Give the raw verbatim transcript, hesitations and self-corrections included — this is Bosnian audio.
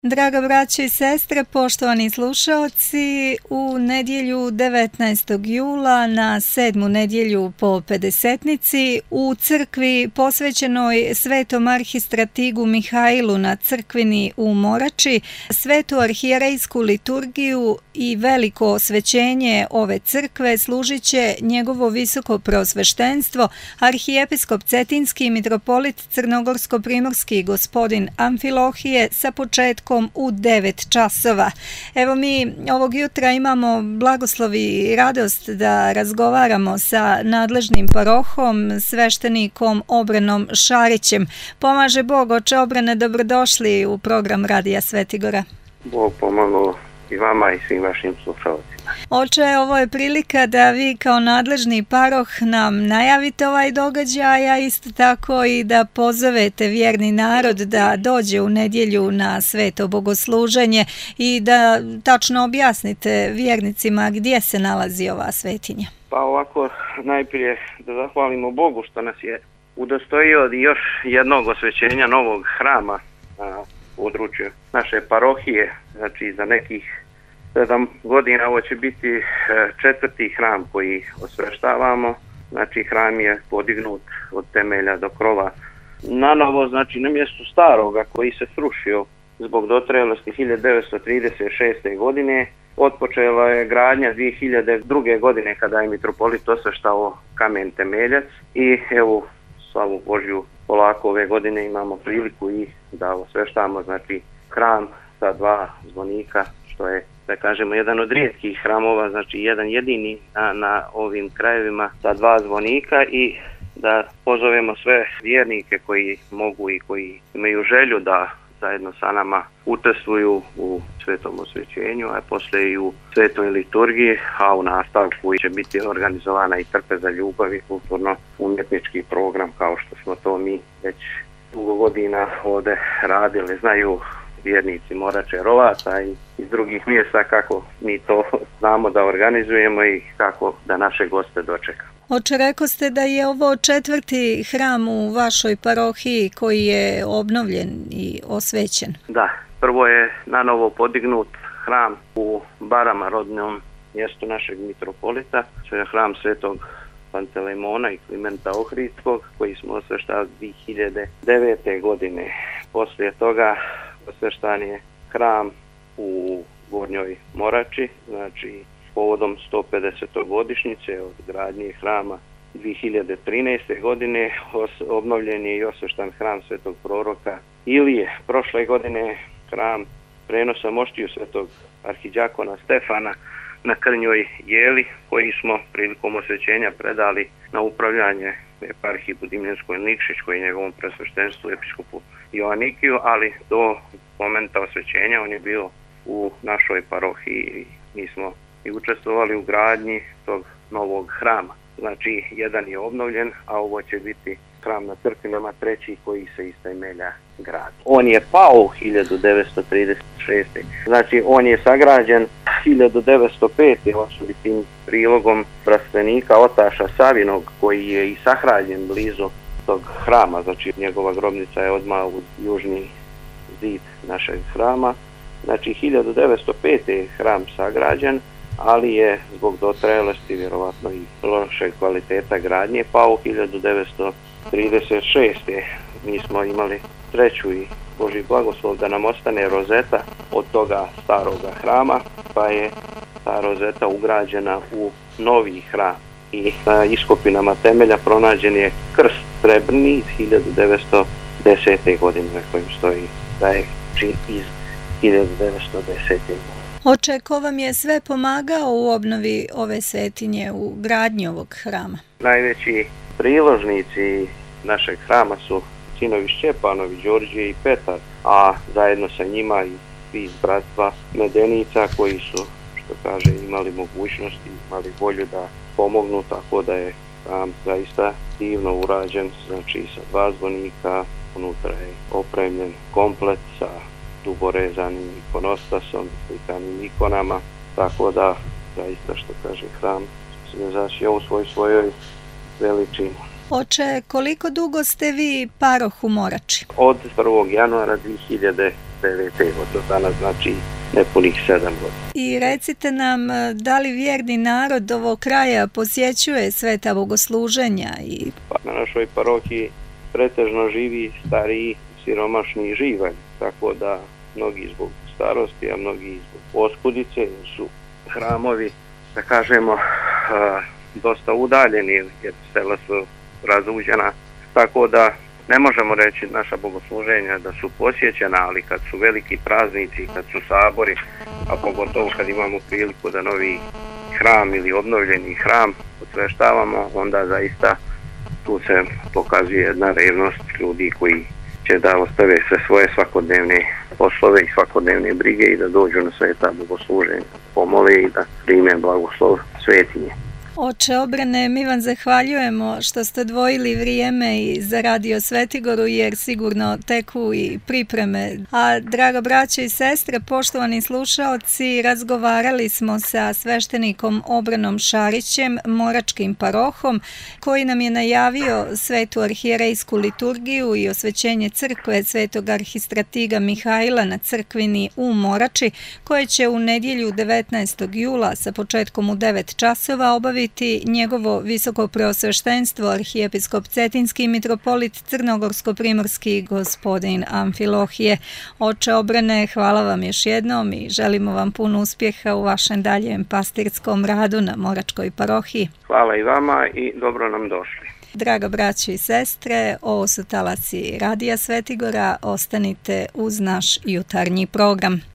Draga braćo i sestre, poštovani slušaoci, u nedjelju devetnaestog jula na sedmu nedjelju po pedesetnici u crkvi posvećenoj Svetom arhistratigu Mihailu na crkvini u Morači, svetu arhijerejsku liturgiju i veliko osvećenje ove crkve služit će njegovo visoko preosveštenstvo, arhijepiskop Cetinski i mitropolit Crnogorsko-primorski gospodin Amfilohije sa početkom u devet časova. Evo mi ovog jutra imamo blagoslov i radost da razgovaramo sa nadležnim parohom, sveštenikom Obranom Šarićem. Pomaže Bog, oče Obrane, dobrodošli u program Radija Svetigora. Bog pomogao i vama i svim vašim slušalcima. Oče, ovo je prilika da vi kao nadležni paroh nam najavite ovaj događaj, a isto tako i da pozovete vjerni narod da dođe u nedjelju na sveto bogosluženje i da tačno objasnite vjernicima gdje se nalazi ova svetinja. Pa ovako, najprije da zahvalimo Bogu što nas je udostojio još jednog osvećenja novog hrama na području naše parohije, znači za nekih sedam godina ovo će biti četvrti hram koji osveštavamo. Znači hram je podignut od temelja do krova nanovo, znači na mjestu staroga koji se srušio zbog dotrajalosti hiljadu devetsto trideset šeste. godine. Otpočela je gradnja dvije hiljade druge. godine kada je mitropolit osveštao kamen temeljac i evo, slavu Božju, polako ove godine imamo priliku i da osveštamo znači hram sa dva zvonika, što je, da kažemo, jedan od rijetkih hramova, znači jedan jedini na, na ovim krajevima sa dva zvonika, i da pozovemo sve vjernike koji mogu i koji imaju želju da zajedno sa nama učestvuju u svetom osvećenju, a poslije i u svetoj liturgiji, a u nastavku će biti organizovana i trpeza ljubavi, kulturno-umjetnički program, kao što smo to mi već dugo godina ovdje radili. Znaju vjernici Morače, Rovaca i iz drugih mjesta kako mi to znamo da organizujemo i kako da naše goste dočekamo. Oče, rekao ste da je ovo četvrti hram u vašoj parohiji koji je obnovljen i osvećen. Da, prvo je nanovo podignut hram u Barama, rodnom mjestu našeg mitropolita, to je hram svetog Pantelejmona i Klimenta Ohridskog, koji smo osveštali dvije hiljade devete. godine. Poslije toga osveštan je hram u Gornjoj Morači, znači povodom sto pedesete. godišnjice od gradnje hrama dvije hiljade trinaeste. godine. Obnovljen je i osveštan hram svetog proroka Ilije. Prošle godine hram prenosa moštiju svetog arhidjakona Stefana na Krnjoj Jeli, koji smo prilikom osvećenja predali na upravljanje eparhiji Budimljenskoj Nikšićkoj i njegovom presveštenstvu episkopu Joanikiju, ali do momenta osvećenja on je bio u našoj parohiji i mi smo i učestvovali u gradnji tog novog hrama. Znači, jedan je obnovljen, a ovo će biti hram na Crkvinama, treći koji se iz temelja gradi. On je pao hiljadu devetsto trideset šeste. Znači, on je sagrađen hiljadu devetsto pete. osobitim prilogom bratstvenika Otaša Savinog, koji je i sahranjen blizu tog hrama. Znači, njegova grobnica je odmah u južni zid našeg hrama. Znači, hiljadu devetsto pete. je hram sagrađen, ali je zbog dotrajalosti, vjerovatno i loše kvaliteta gradnje, pao hiljadu devetsto trideset šeste. Mi smo imali sreću i Božji blagoslov da nam ostane rozeta od toga staroga hrama, pa je ta rozeta ugrađena u novi hram i na iskopinama temelja pronađen je krst srebrni iz hiljadu devetsto desete. godine, na kojem stoji da je čin iz hiljadu devetsto desete. godine. Oče, ko vam je sve pomagao u obnovi ove svetinje, u gradnji ovog hrama? Najveći priložnici našeg hrama su sinovi Šćepanovi, Đorđe i Petar, a zajedno sa njima i svi iz bratstva Medenica koji su, što kaže, imali mogućnosti, imali volju da pomognu, tako da je hram zaista divno urađen, znači sa dva zvonika, unutra je opremljen komplet sa duborezanim ikonostasom, slikanim ikonama, tako da zaista, što kaže, hram se zasio u svoj svojoj veličini. Oče, koliko dugo ste vi paroh u Morači? Od prvog januara dvije hiljade P V T od danas, znači nepunih sedam godina. I recite nam, da li vjerni narod ovog kraja posjećuje sveta bogosluženja? I... Pa, na našoj parohiji pretežno živi stariji, siromašni živalj, tako da mnogi zbog starosti, a mnogi zbog oskudice su hramovi, da kažemo, dosta udaljeni jer sela su razuđena, tako da ne možemo reći naša bogosluženja da su posjećena, ali kad su veliki praznici, kad su sabori, a pogotovo kad imamo priliku da novi hram ili obnovljeni hram osveštavamo, onda zaista tu se pokazuje jedna revnost ljudi koji će da ostave sve svoje svakodnevne poslove i svakodnevne brige i da dođu na sveta bogosluženja, pomole i da prime blagoslov svetinje. Oče Obrane, mi vam zahvaljujemo što ste odvojili vrijeme i za Radio Svetigoru, jer sigurno teku i pripreme. A draga braćo i sestre, poštovani slušaoci, razgovarali smo sa sveštenikom Obranom Šarićem, moračkim parohom, koji nam je najavio svetu arhijerejsku liturgiju i osvećenje crkve svetog arhistratiga Mihajla na crkvini u Morači, koje će u nedjelju devetnaestog jula sa početkom u devet časova obaviti njegovo visoko preosveštenstvo arhijepiskop Cetinski mitropolit Crnogorsko-primorski gospodin Amfilohije. Oče Obrane, hvala vam još jednom i želimo vam puno uspjeha u vašem daljem pastirskom radu na Moračkoj parohiji. Hvala i vama i dobro nam došli. Draga braći i sestre, ovo su talasi Radija Svetigora, ostanite uz naš jutarnji program.